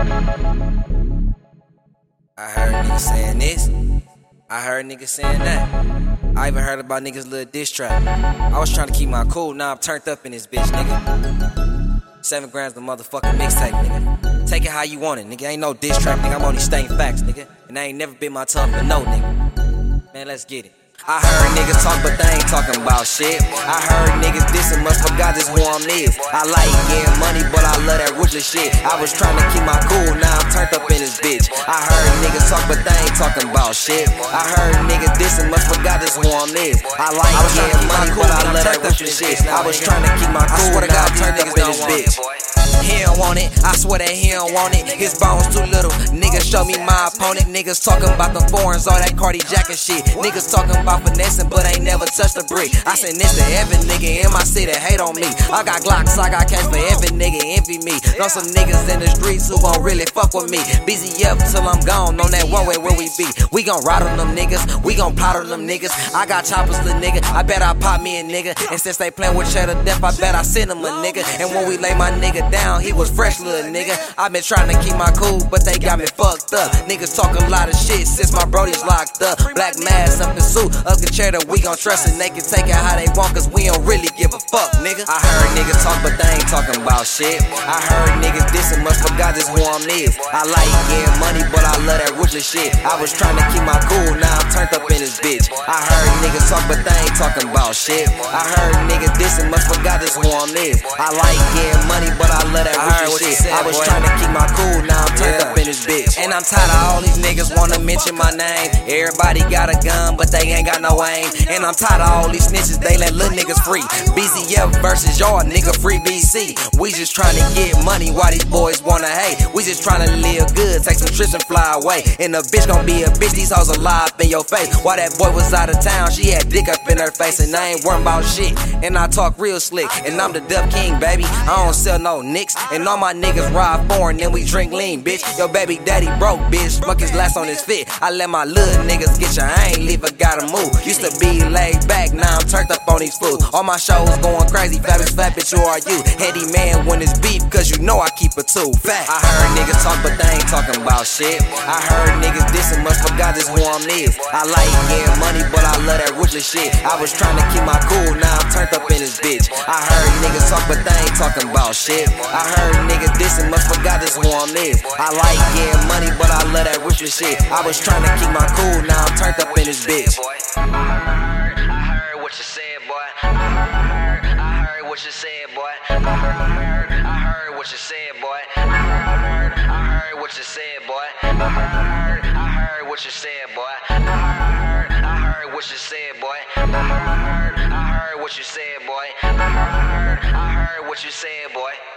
I heard niggas saying this. I heard niggas saying that. I even heard about niggas' little diss track. I was trying to keep my cool, now I'm turned up in this bitch, nigga. 7 grams the motherfucking mixtape, nigga. Take it how you want it, nigga. Ain't no diss track, nigga. I'm only stating facts, nigga. And I ain't never been my tongue for no, nigga. Man, let's get it. I heard niggas talk, but they ain't talking about shit. I heard niggas dissing, must forgot just who I'm is. I like getting money, but I love that ruthless shit. I was trying to keep my cool, now I'm turned up in this bitch. I heard niggas talk, but they ain't talking about shit. I heard niggas dissing, must forgot just who I'm is. I like getting money, but I love that ruthless shit. I was trying to keep my cool, now I'm turned up in this bitch. He don't want it, I swear that he don't want it. His bones too little, niggas show me my opponent. Niggas talking about the foreigns, all that Cardi Jack and shit. Niggas talking about finessing, but ain't never touched a brick. I send this to every nigga in my city, hate on me. I got Glocks, I got cash for every nigga, envy me. Know some niggas in the streets who gon' really fuck with me. Busy up till I'm gone, on that one way where we be. We gon' ride on them niggas, we gon' plot on them niggas. I got choppers, little nigga, I bet I pop me a nigga. And since they playin' with cheddar death, I bet I send them a nigga. And when we lay my nigga down, he was fresh, little nigga. I been trying to keep my cool, but they got me fucked up. Niggas talk a lot of shit since my brody's locked up. Black mask up in suit, up the chair that we gon' trust it. They can take it how they want, cause we don't really give a fuck, nigga. I heard niggas talk, but they ain't talking about shit. I heard niggas dissing, must forgot just who I'm is. I like getting money, but I love that ruthless shit. I was trying to keep my cool, now I'm turned up in this bitch. I heard niggas talk, but they ain't talking about shit. I heard niggas dissing, must forgot just who I'm is. I like getting money, but I love that ruthless shit. I was trying to keep my cool, now I'm turned up in this bitch. And I'm tired of all these niggas wanna mention my name. Everybody got a gun, but they ain't got no aim. And I'm tired of all these snitches, they let little niggas free. BZF versus y'all, nigga, free BC. We just trying to get money while these boys wanna hate. We just trying to live good, take some trips and fly away. And a bitch gon' be a bitch, these hoes alive in your face. While that boy was out of town, she had dick up in her face. And I ain't worried about shit, and I talk real slick. And I'm the Dub King, baby, I don't sell no nicks. And all my niggas ride foreign, then we drink lean, bitch. Your baby daddy broke, bitch, fuck his last on his fit. I let my little niggas get ya, I ain't leave, I gotta move. Used to be laid back, now I'm turned up on these fools. All my shows going crazy, fabulous fat bitch, who are you? Handy man when it's beef, cause you know I keep it too fat. I heard niggas talk, but they ain't talking about shit. I heard niggas dissing, must forgot just who I'm is. I like getting money, but I love that ruthless shit. I was trying to keep my cool, now I'm turned up in this bitch. I heard niggas talk, but they ain't talking about shit. I heard niggas dissing, must forgot just who I'm is. I like getting money, but I love that ruthless shit. I was trying to keep my cool, now I'm turned up in this bitch. I heard what you said, boy. I heard what you said, boy. I heard what you said, boy. I heard what you said, boy. I heard what you said, boy. I heard what you said, boy. I heard what you said, boy. I heard what you said, boy.